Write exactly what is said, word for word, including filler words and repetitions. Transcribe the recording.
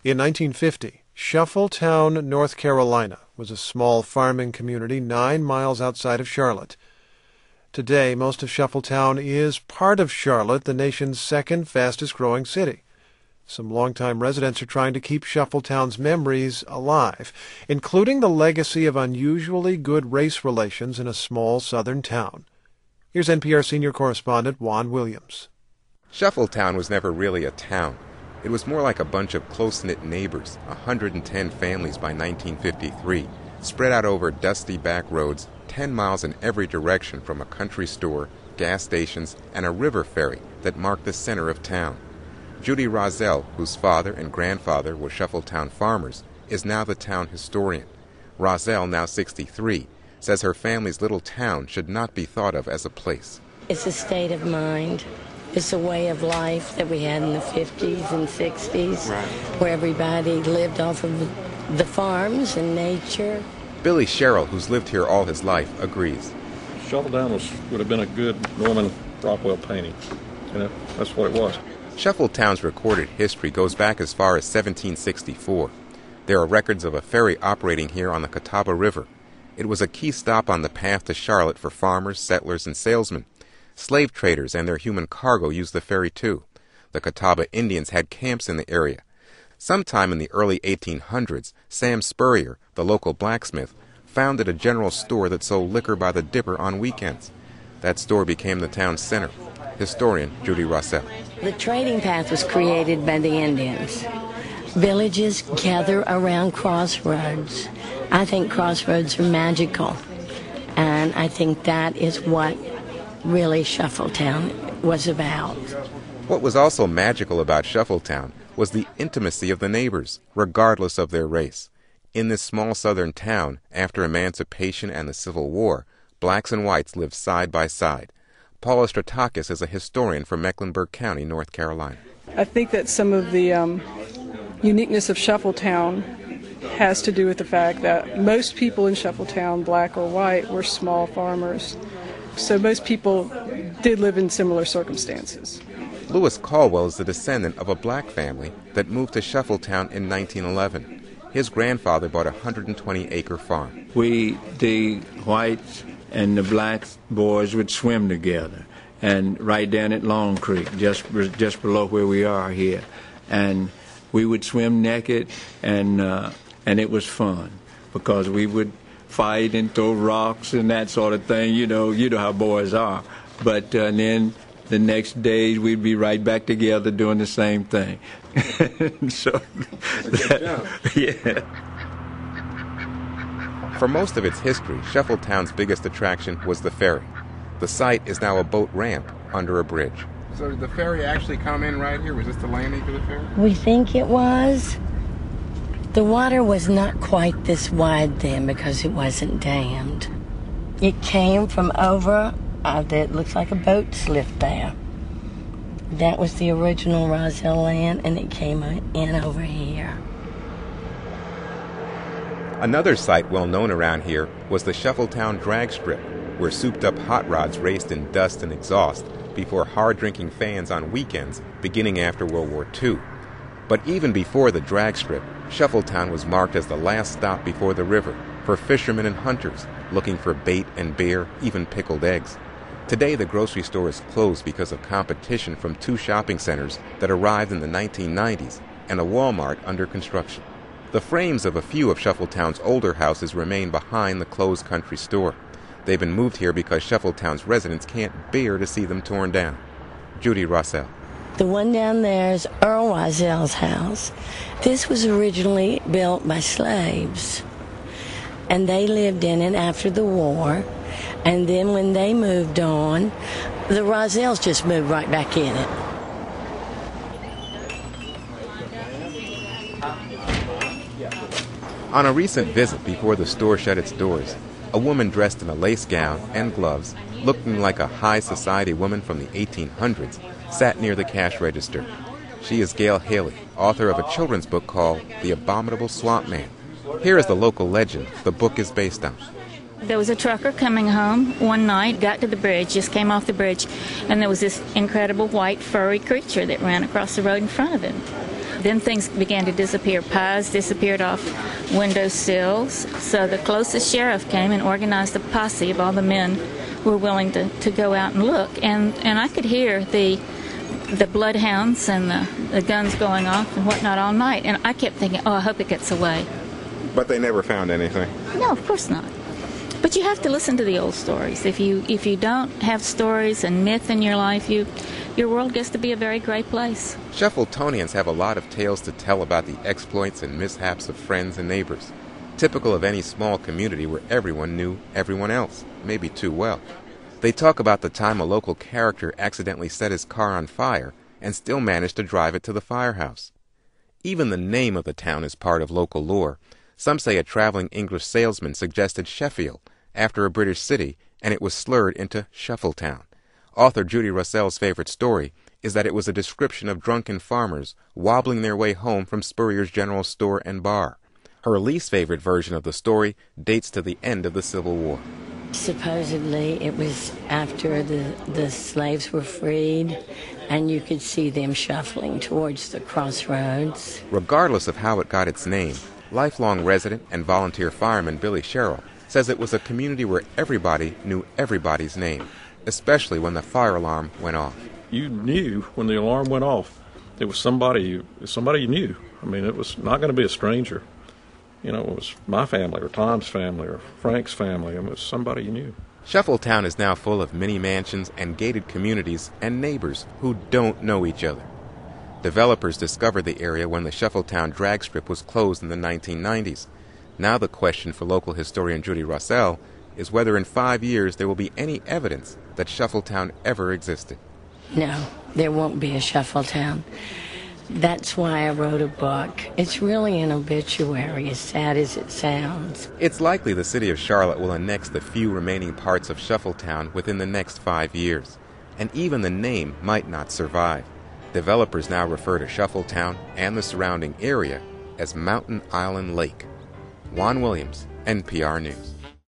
In nineteen fifty, Shuffletown, North Carolina, was a small farming community nine miles outside of Charlotte. Today, most of Shuffletown is part of Charlotte, the nation's second fastest-growing city. Some longtime residents are trying to keep Shuffletown's memories alive, including the legacy of unusually good race relations in a small southern town. Here's N P R senior correspondent Juan Williams. Shuffletown was never really a town. It was more like a bunch of close-knit neighbors, one hundred ten families by nineteen fifty-three, spread out over dusty back roads, ten miles in every direction from a country store, gas stations, and a river ferry that marked the center of town. Judy Rozelle, whose father and grandfather were Shuffletown farmers, is now the town historian. Rozelle, now sixty-three, says her family's little town should not be thought of as a place. It's a state of mind. It's a way of life that we had in the fifties and sixties, right, where everybody lived off of the farms and nature. Billy Sherrill, who's lived here all his life, agrees. Shuffletown was, would have been a good Norman Rockwell painting. You know, that's what it was. Shuffletown's recorded history goes back as far as seventeen sixty-four. There are records of a ferry operating here on the Catawba River. It was a key stop on the path to Charlotte for farmers, settlers, and salesmen. Slave traders and their human cargo used the ferry too. The Catawba Indians had camps in the area. Sometime in the early eighteen hundreds, Sam Spurrier, the local blacksmith, founded a general store that sold liquor by the dipper on weekends. That store became the town's center. Historian Judy Rozelle. The trading path was created by the Indians. Villages gather around crossroads. I think crossroads are magical, and I think that is what really Shuffletown was about. What was also magical about Shuffletown was the intimacy of the neighbors, regardless of their race. In this small southern town, after emancipation and the Civil War, blacks and whites lived side by side. Paula Stratakis is a historian from Mecklenburg County, North Carolina. I think that some of the um, uniqueness of Shuffletown has to do with the fact that most people in Shuffletown, black or white, were small farmers. So most people did live in similar circumstances. Lewis Caldwell is the descendant of a black family that moved to Shuffletown in nineteen eleven. His grandfather bought a one hundred twenty acre farm. We, the whites and the black boys, would swim together, and right down at Long Creek, just just below where we are here, and we would swim naked, and uh, and it was fun because we would fight and throw rocks and that sort of thing. You know, you know how boys are. But uh, then the next day we'd be right back together doing the same thing. so, that, yeah. For most of its history, Shuffletown's biggest attraction was the ferry. The site is now a boat ramp under a bridge. So did the ferry actually come in right here? Was this the landing for the ferry? We think it was. The water was not quite this wide then because it wasn't dammed. It came from over, uh, that looks like a boat slip there. That was the original Rozelle land, and it came in over here. Another site well known around here was the Shuffletown drag strip, where souped-up hot rods raced in dust and exhaust before hard-drinking fans on weekends beginning after World War Two. But even before the drag strip, Shuffletown was marked as the last stop before the river for fishermen and hunters looking for bait and beer, even pickled eggs. Today, the grocery store is closed because of competition from two shopping centers that arrived in the nineteen nineties and a Walmart under construction. The frames of a few of Shuffletown's older houses remain behind the closed country store. They've been moved here because Shuffletown's residents can't bear to see them torn down. Judy Rozelle. The one down there is Earl Rozelle's house. This was originally built by slaves, and they lived in it after the war. And then when they moved on, the Rozelles just moved right back in it. On a recent visit before the store shut its doors, a woman dressed in a lace gown and gloves, looking like a high society woman from the eighteen hundreds, sat near the cash register. She is Gail Haley, author of a children's book called The Abominable Swamp Man. Here is the local legend the book is based on. There was a trucker coming home one night, got to the bridge, just came off the bridge, and there was this incredible white furry creature that ran across the road in front of him. Then things began to disappear. Pies disappeared off windowsills. So the closest sheriff came and organized a posse of all the men who were willing to, to go out and look. And, and I could hear the the bloodhounds and the, the guns going off and whatnot all night. And I kept thinking, oh, I hope it gets away. But they never found anything. No, of course not. But you have to listen to the old stories. If you if you don't have stories and myth in your life, you your world gets to be a very gray place. Shuffletonians have a lot of tales to tell about the exploits and mishaps of friends and neighbors, typical of any small community where everyone knew everyone else, maybe too well. They talk about the time a local character accidentally set his car on fire and still managed to drive it to the firehouse. Even the name of the town is part of local lore. Some say a traveling English salesman suggested Sheffield after a British city, and it was slurred into Shuffletown. Author Judy Russell's favorite story is that it was a description of drunken farmers wobbling their way home from Spurrier's General Store and Bar. Her least favorite version of the story dates to the end of the Civil War. Supposedly it was after the, the slaves were freed, and you could see them shuffling towards the crossroads. Regardless of how it got its name, lifelong resident and volunteer fireman Billy Sherrill says it was a community where everybody knew everybody's name, especially when the fire alarm went off. You knew when the alarm went off, it was somebody you, somebody you knew. I mean, it was not going to be a stranger. You know, it was my family or Tom's family or Frank's family. It was somebody you knew. Shuffletown is now full of mini mansions and gated communities and neighbors who don't know each other. Developers discovered the area when the Shuffletown drag strip was closed in the nineteen nineties. Now the question for local historian Judy Russell is whether in five years there will be any evidence that Shuffletown ever existed. No, there won't be a Shuffletown. That's why I wrote a book. It's really an obituary, as sad as it sounds. It's likely the city of Charlotte will annex the few remaining parts of Shuffletown within the next five years, and even the name might not survive. Developers now refer to Shuffletown and the surrounding area as Mountain Island Lake. Juan Williams, N P R News.